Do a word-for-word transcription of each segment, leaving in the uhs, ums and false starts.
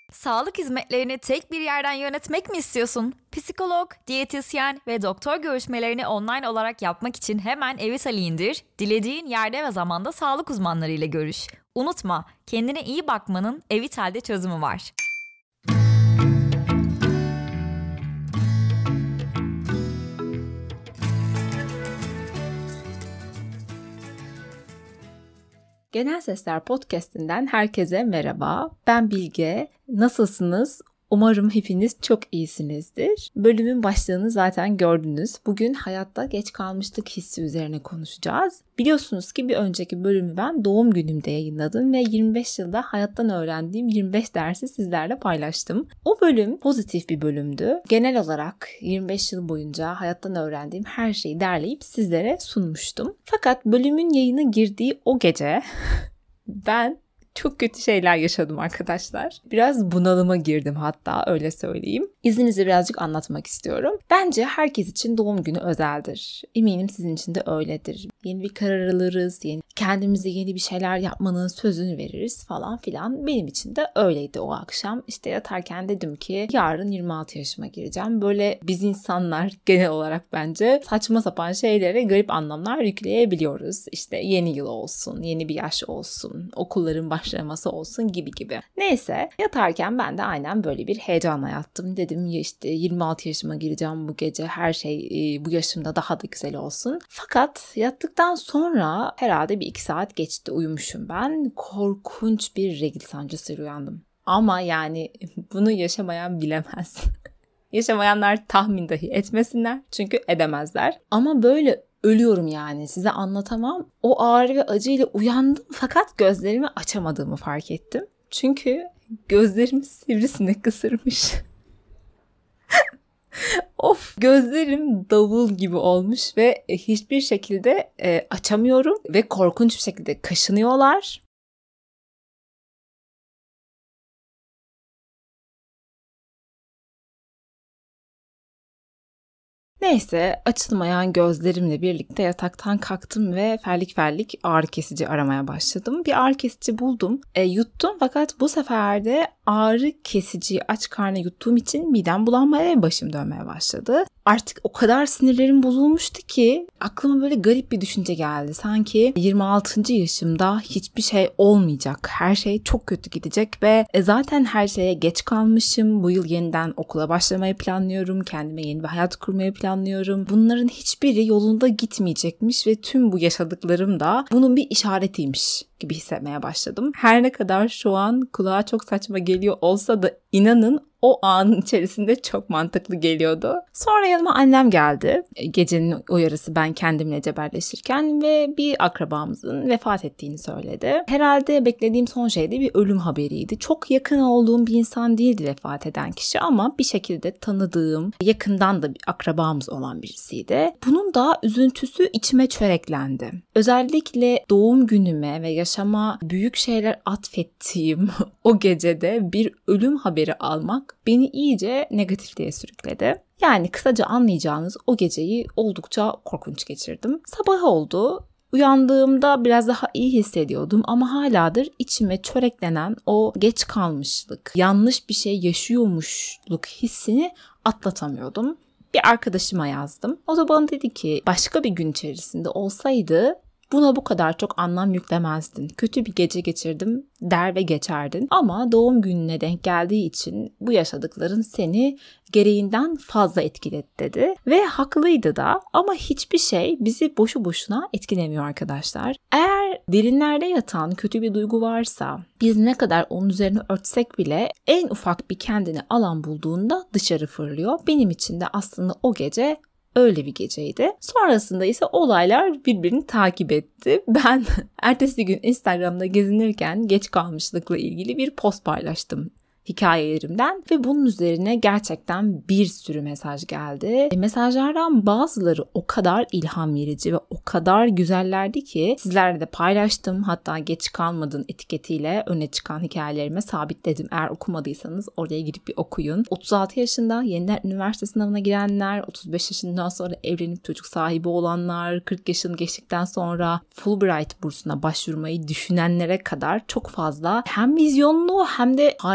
Sağlık hizmetlerini tek bir yerden yönetmek mi istiyorsun? Psikolog, diyetisyen ve doktor görüşmelerini online olarak yapmak için hemen Evitali indir, dilediğin yerde ve zamanda sağlık uzmanlarıyla görüş. Unutma, kendine iyi bakmanın Evital'de çözümü var. Genel Sesler Podcast'inden herkese merhaba. Ben Bilge. Nasılsınız? Umarım hepiniz çok iyisinizdir. Bölümün başlığını zaten gördünüz. Bugün hayatta geç kalmışlık hissi üzerine konuşacağız. Biliyorsunuz ki bir önceki bölümü ben doğum günümde yayınladım ve yirmi beş yılda hayattan öğrendiğim yirmi beş dersi sizlerle paylaştım. O bölüm pozitif bir bölümdü. Genel olarak yirmi beş yıl boyunca hayattan öğrendiğim her şeyi derleyip sizlere sunmuştum. Fakat bölümün yayına girdiği o gece ben çok kötü şeyler yaşadım arkadaşlar. Biraz bunalıma girdim hatta, öyle söyleyeyim. İzninizle birazcık anlatmak istiyorum. Bence herkes için doğum günü özeldir. Eminim sizin için de öyledir. Yeni bir karar alırız, yeni, kendimize yeni bir şeyler yapmanın sözünü veririz falan filan. Benim için de öyleydi o akşam. İşte yatarken dedim ki yarın yirmi altı yaşıma gireceğim. Böyle biz insanlar genel olarak bence saçma sapan şeylere garip anlamlar yükleyebiliyoruz. İşte yeni yıl olsun, yeni bir yaş olsun, okulların başlaması olsun gibi gibi. Neyse, yatarken ben de aynen böyle bir heyecanla yattım. Dedim ya işte yirmi altı yaşıma gireceğim bu gece, her şey bu yaşımda daha da güzel olsun. Fakat yattıktan sonra herhalde bir iki saat geçti, uyumuşum ben. Korkunç bir regl sancısıyla uyandım. Ama yani bunu yaşamayan bilemez. Yaşamayanlar tahmin dahi etmesinler çünkü edemezler. Ama böyle ölüyorum yani, size anlatamam. O ağrı ve acıyla uyandım fakat gözlerimi açamadığımı fark ettim. Çünkü gözlerim sivrisinek ısırmış. Of, gözlerim davul gibi olmuş ve hiçbir şekilde e, açamıyorum ve korkunç bir şekilde kaşınıyorlar. Neyse, açılmayan gözlerimle birlikte yataktan kalktım ve ferlik ferlik ağrı kesici aramaya başladım. Bir ağrı kesici buldum, e, yuttum fakat bu sefer de ağrı kesiciyi aç karnına yuttuğum için midem bulanmaya ve başım dönmeye başladı. Artık o kadar sinirlerim bozulmuştu ki aklıma böyle garip bir düşünce geldi. Sanki yirmi altıncı yaşımda hiçbir şey olmayacak, her şey çok kötü gidecek ve e, zaten her şeye geç kalmışım. Bu yıl yeniden okula başlamayı planlıyorum, kendime yeni bir hayat kurmayı planlıyorum. Bunların hiçbiri yolunda gitmeyecekmiş ve tüm bu yaşadıklarım da bunun bir işaretiymiş gibi hissetmeye başladım. Her ne kadar şu an kulağa çok saçma geliyor olsa da inanın o anın içerisinde çok mantıklı geliyordu. Sonra yanıma annem geldi. Gecenin o yarısı ben kendimle cebelleşirken ve bir akrabamızın vefat ettiğini söyledi. Herhalde beklediğim son şey de bir ölüm haberiydi. Çok yakın olduğum bir insan değildi vefat eden kişi ama bir şekilde tanıdığım, yakından da bir akrabamız olan birisiydi. Bunun da üzüntüsü içime çöreklendi. Özellikle doğum günüme ve yaşama büyük şeyler atfettiğim o gecede bir ölüm haberi almak beni iyice negatifliğe sürükledi. Yani kısaca anlayacağınız o geceyi oldukça korkunç geçirdim. Sabah oldu. Uyandığımda biraz daha iyi hissediyordum ama haladır içime çöreklenen o geç kalmışlık, yanlış bir şey yaşıyormuşluk hissini atlatamıyordum. Bir arkadaşıma yazdım. O da bana dedi ki başka bir gün içerisinde olsaydı buna bu kadar çok anlam yüklemezdin. Kötü bir gece geçirdim der ve geçerdin. Ama doğum gününe denk geldiği için bu yaşadıkların seni gereğinden fazla etkiledi dedi. Ve haklıydı da, ama hiçbir şey bizi boşu boşuna etkilemiyor arkadaşlar. Eğer derinlerde yatan kötü bir duygu varsa biz ne kadar onun üzerine örtsek bile en ufak bir kendine alan bulduğunda dışarı fırlıyor. Benim için de aslında o gece öyle bir geceydi. Sonrasında ise olaylar birbirini takip etti. Ben ertesi gün Instagram'da gezinirken geç kalmışlıkla ilgili bir post paylaştım hikayelerimden ve bunun üzerine gerçekten bir sürü mesaj geldi. E, mesajlardan bazıları o kadar ilham verici ve o kadar güzellerdi ki sizlerle de paylaştım. Hatta geç kalmadın etiketiyle öne çıkan hikayelerime sabitledim. Eğer okumadıysanız oraya girip bir okuyun. otuz altı yaşında yeniden üniversite sınavına girenler, otuz beş yaşından sonra evlenip çocuk sahibi olanlar, kırk yaşını geçtikten sonra Fulbright bursuna başvurmayı düşünenlere kadar çok fazla hem vizyonlu hem de harika hayal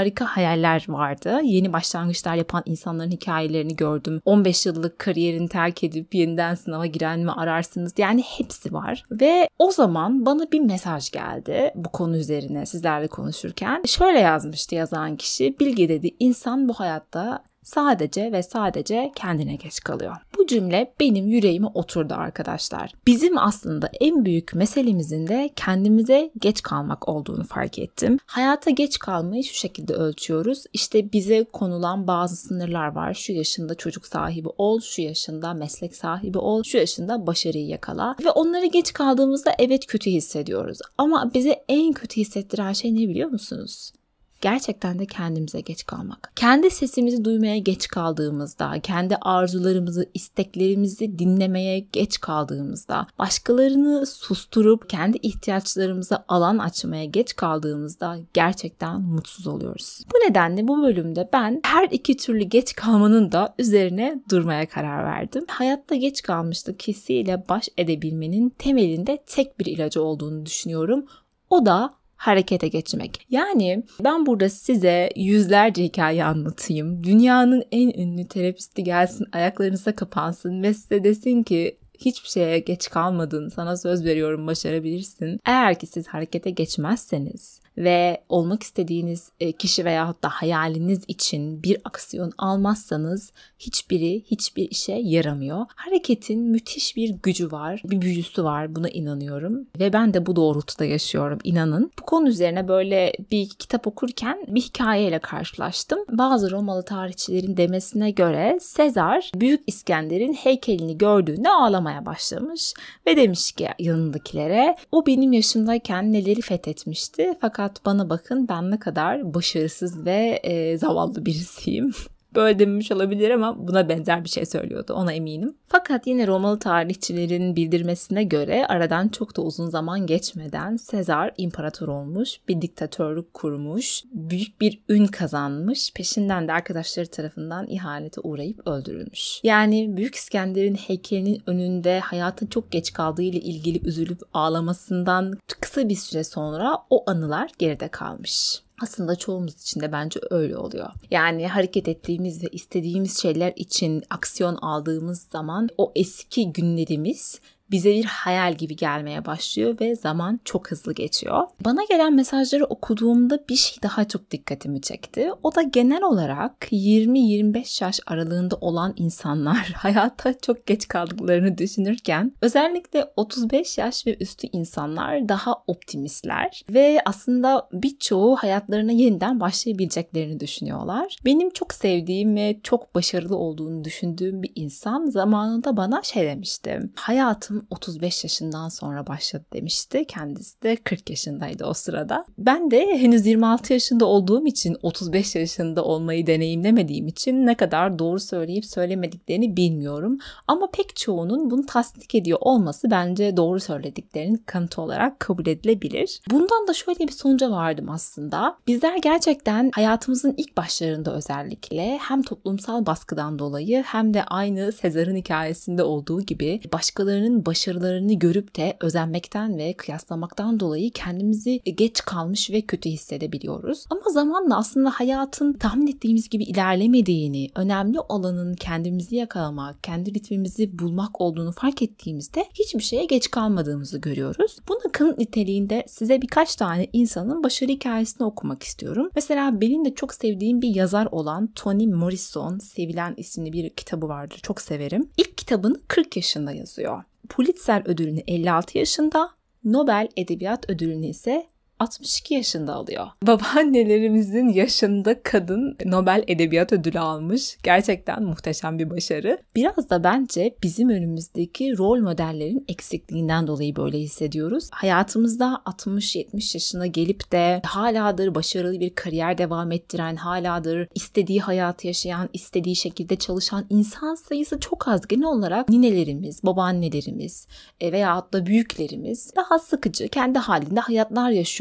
hayaller vardı. Yeni başlangıçlar yapan insanların hikayelerini gördüm. on beş yıllık kariyerini terk edip yeniden sınava giren mi ararsınız? Yani hepsi var. Ve o zaman bana bir mesaj geldi bu konu üzerine sizlerle konuşurken. Şöyle yazmıştı yazan kişi: Bilge dedi, insan bu hayatta sadece ve sadece kendine geç kalıyor. Bu cümle benim yüreğime oturdu arkadaşlar. Bizim aslında en büyük meselemizin de kendimize geç kalmak olduğunu fark ettim. Hayata geç kalmayı şu şekilde ölçüyoruz. İşte bize konulan bazı sınırlar var. Şu yaşında çocuk sahibi ol, şu yaşında meslek sahibi ol, şu yaşında başarıyı yakala. Ve onları geç kaldığımızda evet kötü hissediyoruz. Ama bize en kötü hissettiren şey ne biliyor musunuz? Gerçekten de kendimize geç kalmak. Kendi sesimizi duymaya geç kaldığımızda, kendi arzularımızı, isteklerimizi dinlemeye geç kaldığımızda, başkalarını susturup kendi ihtiyaçlarımıza alan açmaya geç kaldığımızda gerçekten mutsuz oluyoruz. Bu nedenle bu bölümde ben her iki türlü geç kalmanın da üzerine durmaya karar verdim. Hayatta geç kalmışlık hissiyle baş edebilmenin temelinde tek bir ilacı olduğunu düşünüyorum. O da harekete geçmek. Yani ben burada size yüzlerce hikaye anlatayım. Dünyanın en ünlü terapisti gelsin, ayaklarınıza kapansın ve size desin ki hiçbir şeye geç kalmadın, sana söz veriyorum başarabilirsin. Eğer ki siz harekete geçmezseniz ve olmak istediğiniz kişi veyahut da hayaliniz için bir aksiyon almazsanız hiçbiri hiçbir işe yaramıyor. Hareketin müthiş bir gücü var, bir büyüsü var, buna inanıyorum ve ben de bu doğrultuda yaşıyorum, inanın. Bu konu üzerine böyle bir kitap okurken bir hikayeyle karşılaştım. Bazı Romalı tarihçilerin demesine göre Sezar Büyük İskender'in heykelini gördüğünde ağlamaya başlamış ve demiş ki yanındakilere, o benim yaşımdayken neleri fethetmişti fakat bana bakın ben ne kadar başarısız ve e, zavallı birisiyim. Böyle demiş olabilir ama buna benzer bir şey söylüyordu, ona eminim. Fakat yine Romalı tarihçilerin bildirmesine göre aradan çok da uzun zaman geçmeden Sezar imparator olmuş, bir diktatörlük kurmuş, büyük bir ün kazanmış, peşinden de arkadaşları tarafından ihanete uğrayıp öldürülmüş. Yani Büyük İskender'in heykelinin önünde hayatın çok geç kaldığı ile ilgili üzülüp ağlamasından kısa bir süre sonra o anılar geride kalmış. Aslında çoğumuz için de bence öyle oluyor. Yani hareket ettiğimiz ve istediğimiz şeyler için aksiyon aldığımız zaman o eski günlerimiz bize bir hayal gibi gelmeye başlıyor ve zaman çok hızlı geçiyor. Bana gelen mesajları okuduğumda bir şey daha çok dikkatimi çekti. O da genel olarak yirmi yirmi beş yaş aralığında olan insanlar hayata çok geç kaldıklarını düşünürken özellikle otuz beş yaş ve üstü insanlar daha optimistler ve aslında birçoğu hayatlarına yeniden başlayabileceklerini düşünüyorlar. Benim çok sevdiğim ve çok başarılı olduğunu düşündüğüm bir insan zamanında bana şey demişti. Hayatım otuz beş yaşından sonra başladı demişti. Kendisi de kırk yaşındaydı o sırada. Ben de henüz yirmi altı yaşında olduğum için otuz beş yaşında olmayı deneyimlemediğim için ne kadar doğru söyleyip söylemediklerini bilmiyorum. Ama pek çoğunun bunu tasdik ediyor olması bence doğru söylediklerinin kanıtı olarak kabul edilebilir. Bundan da şöyle bir sonuca vardım aslında. Bizler gerçekten hayatımızın ilk başlarında özellikle hem toplumsal baskıdan dolayı hem de aynı Sezar'ın hikayesinde olduğu gibi başkalarının başarılarını görüp de özenmekten ve kıyaslamaktan dolayı kendimizi geç kalmış ve kötü hissedebiliyoruz. Ama zamanla aslında hayatın tahmin ettiğimiz gibi ilerlemediğini, önemli olanın kendimizi yakalamak, kendi ritmimizi bulmak olduğunu fark ettiğimizde hiçbir şeye geç kalmadığımızı görüyoruz. Bunun kanıt niteliğinde size birkaç tane insanın başarı hikayesini okumak istiyorum. Mesela benim de çok sevdiğim bir yazar olan Toni Morrison, Sevilen isimli bir kitabı vardır. Çok severim. İlk kitabını kırk yaşında yazıyor. Pulitzer ödülünü elli altı yaşında, Nobel Edebiyat Ödülünü ise altmış iki yaşında alıyor. Babaannelerimizin yaşında kadın Nobel Edebiyat Ödülü almış. Gerçekten muhteşem bir başarı. Biraz da bence bizim önümüzdeki rol modellerin eksikliğinden dolayı böyle hissediyoruz. Hayatımızda altmış yetmiş yaşına gelip de haladır başarılı bir kariyer devam ettiren, haladır istediği hayatı yaşayan, istediği şekilde çalışan insan sayısı çok az. Genel olarak ninelerimiz, babaannelerimiz veyahut da büyüklerimiz daha sıkıcı, kendi halinde hayatlar yaşıyor.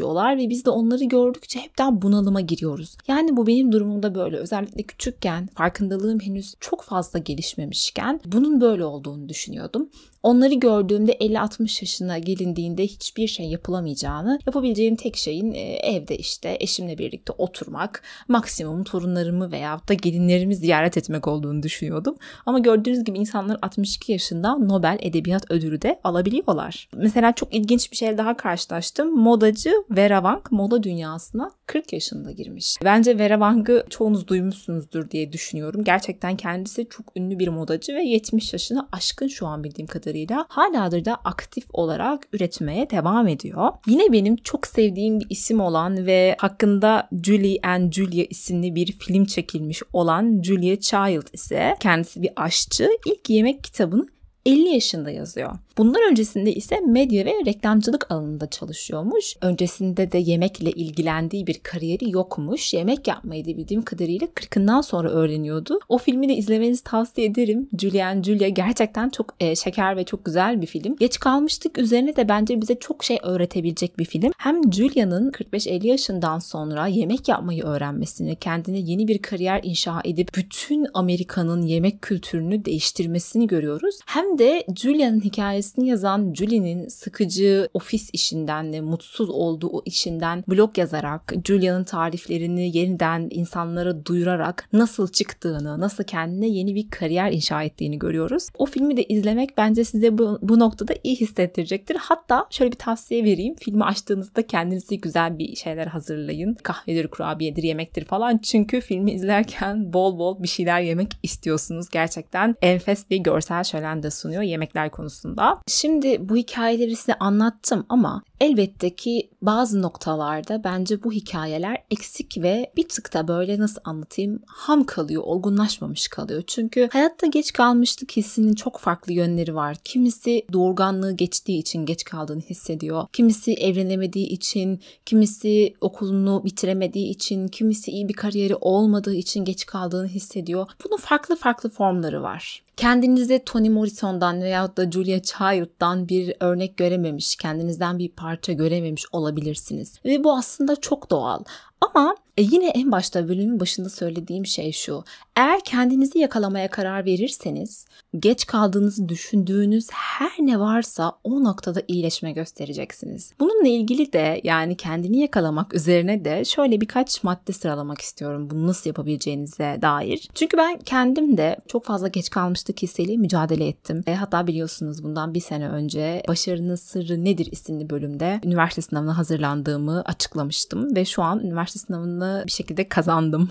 yaşıyorlar ve biz de onları gördükçe hepten bunalıma giriyoruz. Yani bu benim durumumda böyle. Özellikle küçükken, farkındalığım henüz çok fazla gelişmemişken bunun böyle olduğunu düşünüyordum. Onları gördüğümde elli altmış yaşına gelindiğinde hiçbir şey yapılamayacağını, yapabileceğim tek şeyin evde işte eşimle birlikte oturmak, maksimum torunlarımı veyahut da gelinlerimi ziyaret etmek olduğunu düşünüyordum. Ama gördüğünüz gibi insanlar altmış iki yaşında Nobel Edebiyat Ödülü de alabiliyorlar. Mesela çok ilginç bir şey daha karşılaştım. Modacı Vera Wang moda dünyasına kırk yaşında girmiş. Bence Vera Wang'ı çoğunuz duymuşsunuzdur diye düşünüyorum. Gerçekten kendisi çok ünlü bir modacı ve yetmiş yaşını aşkın şu an bildiğim kadarıyla halihazırda aktif olarak üretmeye devam ediyor. Yine benim çok sevdiğim bir isim olan ve hakkında Julie and Julia isimli bir film çekilmiş olan Julia Child ise kendisi bir aşçı. İlk yemek kitabını elli yaşında yazıyor. Bundan öncesinde ise medya ve reklamcılık alanında çalışıyormuş. Öncesinde de yemekle ilgilendiği bir kariyeri yokmuş. Yemek yapmayı da bildiğim kadarıyla kırkından sonra öğreniyordu. O filmi de izlemenizi tavsiye ederim. Julia and Julia gerçekten çok e, şeker ve çok güzel bir film. Geç kalmıştık üzerine de bence bize çok şey öğretebilecek bir film. Hem Julia'nın kırk beş elli yaşından sonra yemek yapmayı öğrenmesini, kendine yeni bir kariyer inşa edip bütün Amerika'nın yemek kültürünü değiştirmesini görüyoruz. Hem de Julia'nın hikayesi yazan Julie'nin sıkıcı ofis işinden ve mutsuz olduğu o işinden blog yazarak, Julia'nın tariflerini yeniden insanlara duyurarak nasıl çıktığını, nasıl kendine yeni bir kariyer inşa ettiğini görüyoruz. O filmi de izlemek bence size bu, bu noktada iyi hissettirecektir. Hatta şöyle bir tavsiye vereyim. Filmi açtığınızda kendinize güzel bir şeyler hazırlayın. Kahvedir, kurabiyedir, yemektir falan. Çünkü filmi izlerken bol bol bir şeyler yemek istiyorsunuz. Gerçekten enfes bir görsel şölen de sunuyor yemekler konusunda. Şimdi bu hikayeleri size anlattım ama elbette ki bazı noktalarda bence bu hikayeler eksik ve bir tık da böyle nasıl anlatayım ham kalıyor, olgunlaşmamış kalıyor. Çünkü hayatta geç kalmışlık hissinin çok farklı yönleri var. Kimisi doğurganlığı geçtiği için geç kaldığını hissediyor. Kimisi evlenemediği için, kimisi okulunu bitiremediği için, kimisi iyi bir kariyeri olmadığı için geç kaldığını hissediyor. Bunun farklı farklı formları var. Kendinize Toni Morrison'dan veyahut da Julia Child'dan bir örnek görememiş, kendinizden bir parça görememiş olabilirsiniz. Ve bu aslında çok doğal. Ama e yine en başta bölümün başında söylediğim şey şu. Eğer kendinizi yakalamaya karar verirseniz geç kaldığınızı düşündüğünüz her ne varsa o noktada iyileşme göstereceksiniz. Bununla ilgili de yani kendini yakalamak üzerine de şöyle birkaç madde sıralamak istiyorum. Bunu nasıl yapabileceğinize dair. Çünkü ben kendim de çok fazla geç kalmışlık hissiyle mücadele ettim. E, hatta biliyorsunuz bundan bir sene önce Başarının Sırrı Nedir isimli bölümde üniversite sınavına hazırlandığımı açıklamıştım. Ve şu an üniversite sınavını bir şekilde kazandım.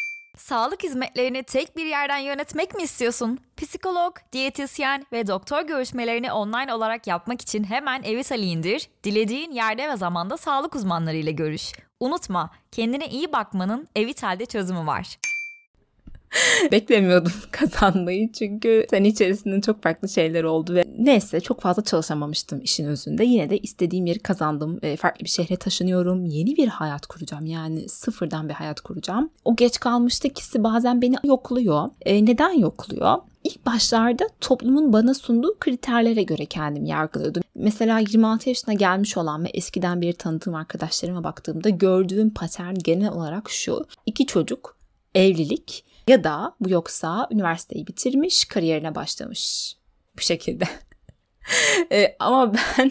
Sağlık hizmetlerini tek bir yerden yönetmek mi istiyorsun? Psikolog, diyetisyen ve doktor görüşmelerini online olarak yapmak için hemen Evital'i indir, dilediğin yerde ve zamanda sağlık uzmanlarıyla görüş. Unutma, kendine iyi bakmanın Evital'de çözümü var. Beklemiyordum kazanmayı çünkü sene içerisinde çok farklı şeyler oldu ve neyse çok fazla çalışamamıştım işin özünde. Yine de istediğim yeri kazandım. E, farklı bir şehre taşınıyorum. Yeni bir hayat kuracağım. Yani sıfırdan bir hayat kuracağım. O geç kalmışlık hissi bazen beni yokluyor. E, neden yokluyor? İlk başlarda toplumun bana sunduğu kriterlere göre kendimi yargılıyordum. Mesela yirmi altı yaşına gelmiş olan ve eskiden beri tanıdığım arkadaşlarıma baktığımda gördüğüm patern genel olarak şu. İki çocuk, evlilik ya da bu yoksa üniversiteyi bitirmiş, kariyerine başlamış. Bu şekilde. e, ama ben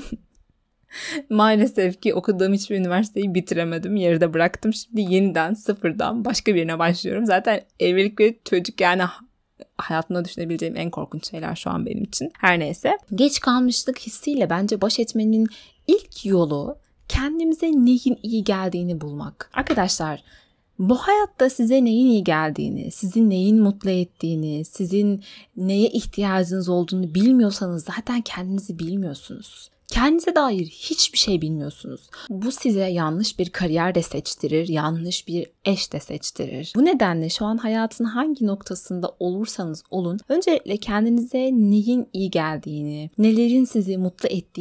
maalesef ki okuduğum hiçbir üniversiteyi bitiremedim. Yarıda bıraktım. Şimdi yeniden sıfırdan başka birine başlıyorum. Zaten evlilik ve çocuk yani hayatımda düşünebileceğim en korkunç şeyler şu an benim için. Her neyse. Geç kalmışlık hissiyle bence baş etmenin ilk yolu kendimize neyin iyi geldiğini bulmak. Arkadaşlar, bu hayatta size neyin iyi geldiğini, sizin neyin mutlu ettiğini, sizin neye ihtiyacınız olduğunu bilmiyorsanız zaten kendinizi bilmiyorsunuz. Kendinize dair hiçbir şey bilmiyorsunuz. Bu size yanlış bir kariyer de seçtirir, yanlış bir eş de seçtirir. Bu nedenle şu an hayatın hangi noktasında olursanız olun, öncelikle kendinize neyin iyi geldiğini, nelerin sizi mutlu ettiğini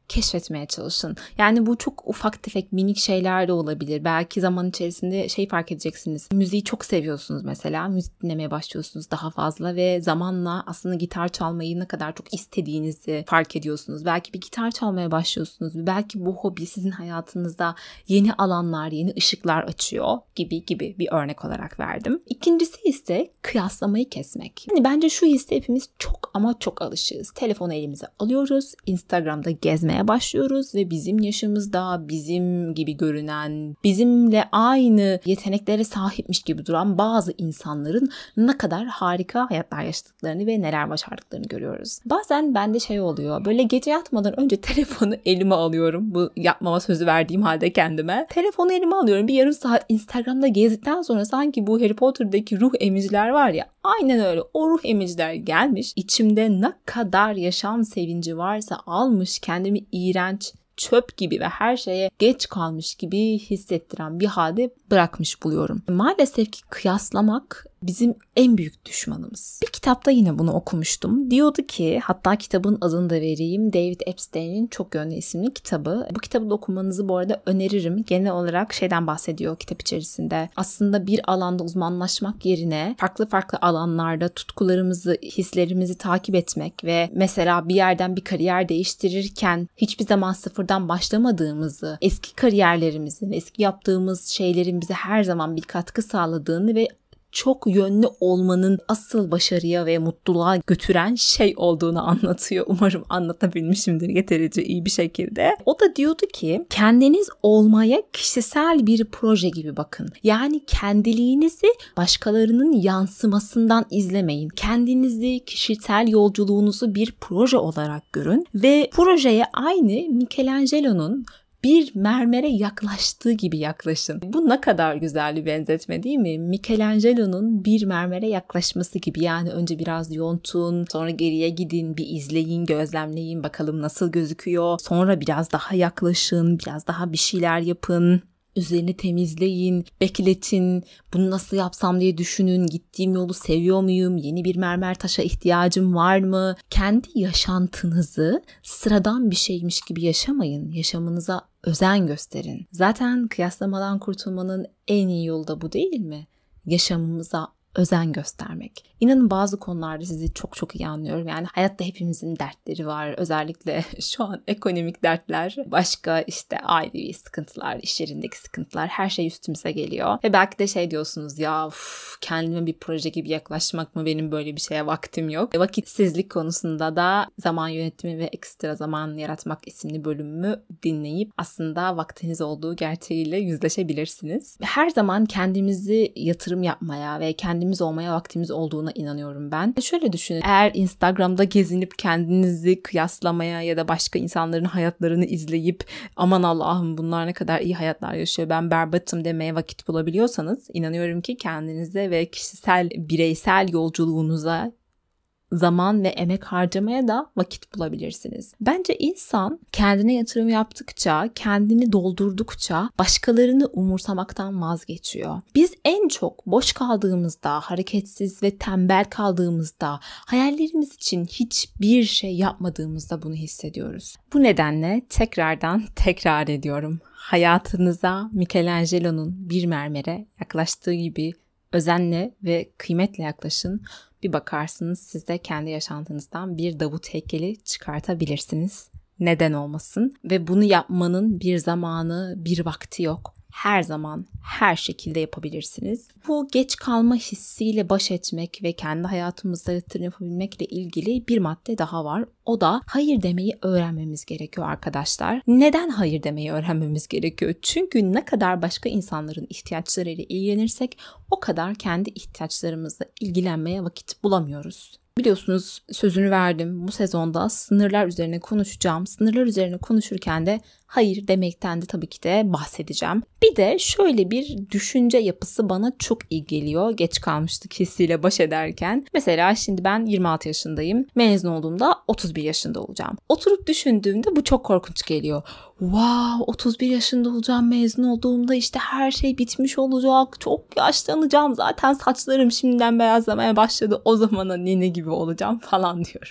keşfetmeye çalışın. Yani bu çok ufak tefek minik şeyler de olabilir. Belki zaman içerisinde şey fark edeceksiniz. Müziği çok seviyorsunuz mesela. Müzik dinlemeye başlıyorsunuz daha fazla ve zamanla aslında gitar çalmayı ne kadar çok istediğinizi fark ediyorsunuz. Belki bir gitar çalmaya başlıyorsunuz. Belki bu hobi sizin hayatınızda yeni alanlar, yeni ışıklar açıyor gibi gibi bir örnek olarak verdim. İkincisi ise kıyaslamayı kesmek. Yani bence şu hisse hepimiz çok ama çok alışığız. Telefonu elimize alıyoruz, Instagram'da gezmeye başlıyoruz ve bizim yaşımızda bizim gibi görünen, bizimle aynı yeteneklere sahipmiş gibi duran bazı insanların ne kadar harika hayatlar yaşadıklarını ve neler başardıklarını görüyoruz. Bazen bende şey oluyor, böyle gece yatmadan önce telefonu elime alıyorum. Bu yapmama sözü verdiğim halde kendime. Telefonu elime alıyorum. Bir yarım saat Instagram'da gezdikten sonra sanki bu Harry Potter'daki ruh emiciler var ya, aynen öyle. O ruh emiciler gelmiş. İçimde ne kadar yaşam sevinci varsa almış, kendimi iğrenç, çöp gibi ve her şeye geç kalmış gibi hissettiren bir halde bırakmış buluyorum. Maalesef ki kıyaslamak bizim en büyük düşmanımız. Bir kitapta yine bunu okumuştum. Diyordu ki, hatta kitabın adını da vereyim, David Epstein'in Çok Yönlü isimli kitabı. Bu kitabı da okumanızı bu arada öneririm. Genel olarak şeyden bahsediyor kitap içerisinde. Aslında bir alanda uzmanlaşmak yerine farklı farklı alanlarda tutkularımızı, hislerimizi takip etmek ve mesela bir yerden bir kariyer değiştirirken hiçbir zaman sıfırdan başlamadığımızı, eski kariyerlerimizin, eski yaptığımız şeylerin bize her zaman bir katkı sağladığını ve çok yönlü olmanın asıl başarıya ve mutluluğa götüren şey olduğunu anlatıyor. Umarım anlatabilmişimdir yeterince iyi bir şekilde. O da diyordu ki, kendiniz olmaya kişisel bir proje gibi bakın. Yani kendiliğinizi başkalarının yansımasından izlemeyin. Kendinizi, kişisel yolculuğunuzu bir proje olarak görün ve projeye aynı Michelangelo'nun bir mermere yaklaştığı gibi yaklaşın. Bu ne kadar güzel bir benzetme değil mi? Michelangelo'nun bir mermere yaklaşması gibi. Yani önce biraz yontun, sonra geriye gidin, bir izleyin, gözlemleyin, bakalım nasıl gözüküyor. Sonra biraz daha yaklaşın, biraz daha bir şeyler yapın. Üzerini temizleyin, bekletin, bunu nasıl yapsam diye düşünün, gittiğim yolu seviyor muyum, yeni bir mermer taşa ihtiyacım var mı? Kendi yaşantınızı sıradan bir şeymiş gibi yaşamayın, yaşamınıza özen gösterin. Zaten kıyaslamadan kurtulmanın en iyi yolu da bu değil mi? Yaşamımıza özen göstermek. İnanın bazı konularda sizi çok çok iyi anlıyorum. Yani hayatta hepimizin dertleri var. Özellikle şu an ekonomik dertler, başka işte ailevi sıkıntılar, iş yerindeki sıkıntılar, her şey üstümüze geliyor. Ve belki de şey diyorsunuz ya, uf, kendime bir proje gibi yaklaşmak mı, benim böyle bir şeye vaktim yok. Vakitsizlik konusunda da Zaman Yönetimi ve Ekstra Zaman Yaratmak isimli bölümümü dinleyip aslında vaktiniz olduğu gerçeğiyle yüzleşebilirsiniz. Her zaman kendimizi yatırım yapmaya ve kendimiz olmaya vaktimiz olduğuna inanıyorum ben. Şöyle düşünün, eğer Instagram'da gezinip kendinizi kıyaslamaya ya da başka insanların hayatlarını izleyip aman Allah'ım bunlar ne kadar iyi hayatlar yaşıyor, ben berbatım demeye vakit bulabiliyorsanız, inanıyorum ki kendinize ve kişisel, bireysel yolculuğunuza zaman ve emek harcamaya da vakit bulabilirsiniz. Bence insan kendine yatırım yaptıkça, kendini doldurdukça başkalarını umursamaktan vazgeçiyor. Biz en çok boş kaldığımızda, hareketsiz ve tembel kaldığımızda, hayallerimiz için hiçbir şey yapmadığımızda bunu hissediyoruz. Bu nedenle tekrardan tekrar ediyorum. Hayatınıza Michelangelo'nun bir mermere yaklaştığı gibi özenle ve kıymetle yaklaşın. Bir bakarsınız siz de kendi yaşantınızdan bir Davut heykeli çıkartabilirsiniz. Neden olmasın? Ve bunu yapmanın bir zamanı, bir vakti yok. Her zaman, her şekilde yapabilirsiniz. Bu geç kalma hissiyle baş etmek ve kendi hayatımızda yatırım yapabilmekle ilgili bir madde daha var. O da hayır demeyi öğrenmemiz gerekiyor arkadaşlar. Neden hayır demeyi öğrenmemiz gerekiyor? Çünkü ne kadar başka insanların ihtiyaçlarıyla ilgilenirsek o kadar kendi ihtiyaçlarımızla ilgilenmeye vakit bulamıyoruz. Biliyorsunuz, sözünü verdim. Bu sezonda sınırlar üzerine konuşacağım. Sınırlar üzerine konuşurken de hayır demekten de tabii ki de bahsedeceğim. Bir de şöyle bir düşünce yapısı bana çok iyi geliyor. Geç kalmıştık hissiyle baş ederken. Mesela şimdi ben yirmi altı yaşındayım. Mezun olduğumda otuz bir yaşında olacağım. Oturup düşündüğümde bu çok korkunç geliyor. Wow, otuz bir yaşında olacağım, mezun olduğumda işte her şey bitmiş olacak. Çok yaşlanacağım. Zaten saçlarım şimdiden beyazlamaya başladı. O zamana nene gibi olacağım falan diyorum.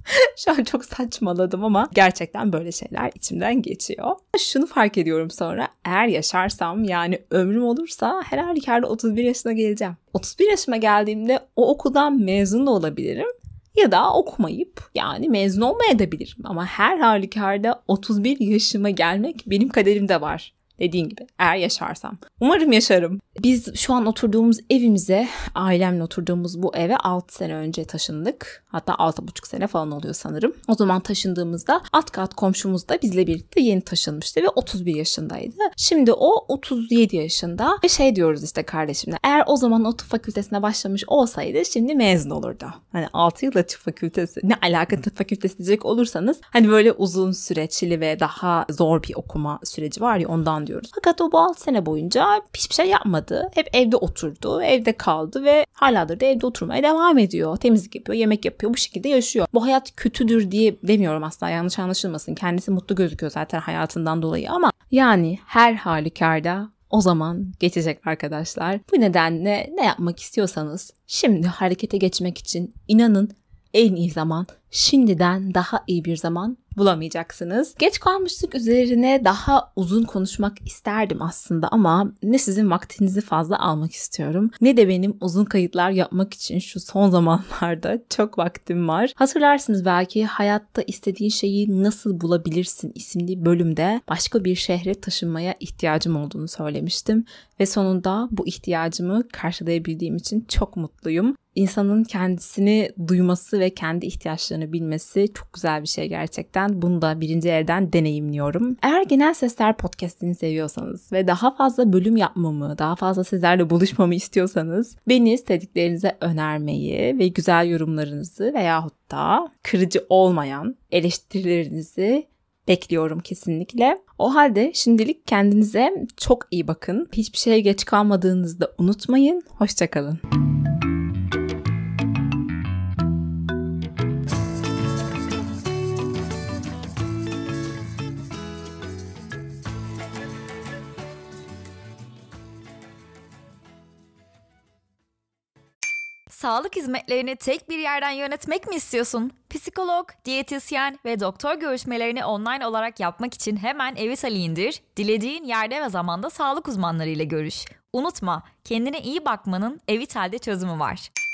Şu an çok saçmaladım ama gerçekten böyle şeyler içimden geçiyor. Şunu fark ediyorum sonra, eğer yaşarsam, yani ömrüm olursa her halükarda otuz bir yaşına geleceğim. otuz bir yaşıma geldiğimde o okuldan mezun da olabilirim. Ya da okumayıp yani mezun olmayabilirim. Ama her halükarda otuz bir yaşıma gelmek benim kaderimde var. Dediğin gibi eğer yaşarsam. Umarım yaşarım. Biz şu an oturduğumuz evimize, ailemle oturduğumuz bu eve altı sene önce taşındık. Hatta altı buçuk sene falan oluyor sanırım. O zaman taşındığımızda alt kat komşumuz da bizle birlikte yeni taşınmıştı ve otuz bir yaşındaydı. Şimdi o otuz yedi yaşında ve şey diyoruz işte kardeşimle. Eğer o zaman o tıp fakültesine başlamış olsaydı şimdi mezun olurdu. Hani altı yılda tıp fakültesi, ne alaka tıp fakültesi diyecek olursanız hani böyle uzun süreçli ve daha zor bir okuma süreci var ya, ondan diyoruz. Fakat o bu altı sene boyunca hiçbir şey yapmadı. Hep evde oturdu, evde kaldı ve haladır da evde oturmaya devam ediyor. Temizlik yapıyor, yemek yapıyor, bu şekilde yaşıyor. Bu hayat kötüdür diye demiyorum asla, yanlış anlaşılmasın. Kendisi mutlu gözüküyor zaten hayatından dolayı ama yani her halükarda o zaman geçecek arkadaşlar. Bu nedenle ne yapmak istiyorsanız şimdi harekete geçmek için inanın en iyi zaman, şimdiden daha iyi bir zaman bulamayacaksınız. Geç kalmışlık üzerine daha uzun konuşmak isterdim aslında ama ne sizin vaktinizi fazla almak istiyorum ne de benim uzun kayıtlar yapmak için şu son zamanlarda çok vaktim var. Hatırlarsınız belki hayatta istediğin şeyi nasıl bulabilirsin isimli bölümde başka bir şehre taşınmaya ihtiyacım olduğunu söylemiştim ve sonunda bu ihtiyacımı karşılayabildiğim için çok mutluyum. İnsanın kendisini duyması ve kendi ihtiyaçlarını bilmesi çok güzel bir şey gerçekten. Bunu da birinci elden deneyimliyorum. Eğer Genel Sesler podcast'ini seviyorsanız ve daha fazla bölüm yapmamı, daha fazla sizlerle buluşmamı istiyorsanız beni sevdiklerinize önermeyi ve güzel yorumlarınızı veyahut da kırıcı olmayan eleştirilerinizi bekliyorum kesinlikle. O halde şimdilik kendinize çok iyi bakın. Hiçbir şeye geç kalmadığınızı da unutmayın. Hoşça kalın. Sağlık hizmetlerini tek bir yerden yönetmek mi istiyorsun? Psikolog, diyetisyen ve doktor görüşmelerini online olarak yapmak için hemen Evital'i indir, dilediğin yerde ve zamanda sağlık uzmanlarıyla görüş. Unutma, kendine iyi bakmanın Evital'de çözümü var.